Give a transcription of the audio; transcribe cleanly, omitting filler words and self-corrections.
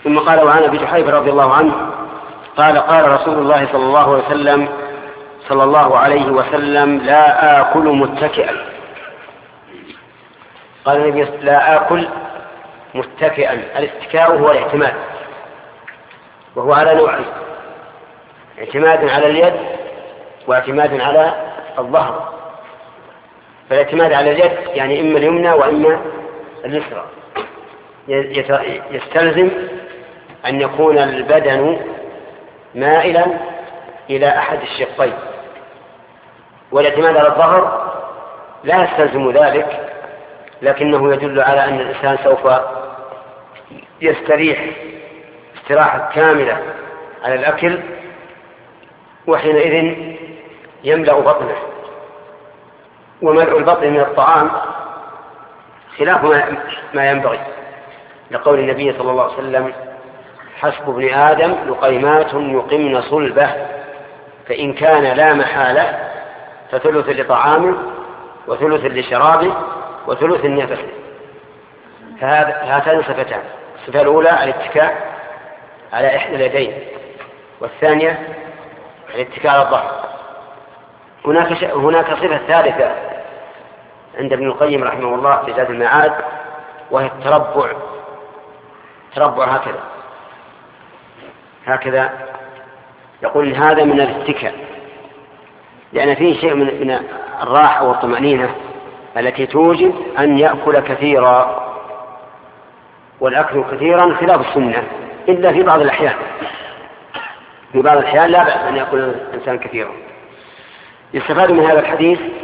ثم قال: وعن أبي جحيفة رضي الله عنه قال: قال رسول الله صلى الله عليه وسلم: لا آكل متكئا. قال النبي: لا آكل متكئا. الاستكاء هو الاعتماد، وهو على نوعين: اعتماد على اليد واعتماد على الظهر. فالاعتماد على اليد يعني إما اليمنى وإما اليسرى، يستلزم أن يكون البدن مائلا إلى أحد الشقين. والاعتماد على الظهر لا يستلزم ذلك، لكنه يدل على أن الإنسان سوف يستريح استراحة كاملة على الأكل، وحينئذ يملأ بطنه. وملء البطن من الطعام خلاف ما ينبغي، لقول النبي صلى الله عليه وسلم: حسب ابن آدم لقيمات يقمن صلبه، فإن كان لا محالة فثلث لطعامه وثلث لشرابه وثلث لنفسه. فهاتان صفتان: الصفة الأولى الاتكاء على إحدى اليدين، والثانية الاتكاء على الظهر. هناك صفة ثالثة عند ابن القيم رحمه الله في زاد المعاد، وهي التربع هكذا يقول: هذا من الاتكاء، لأن فيه شيء من الراحة والطمأنينة التي توجب أن يأكل كثيرا. والأكل كثيرا خلاف السنة إلا في بعض الأحيان. في بعض الأحيان لا بأس أن يأكل الإنسان كثيرا. يستفاد من هذا الحديث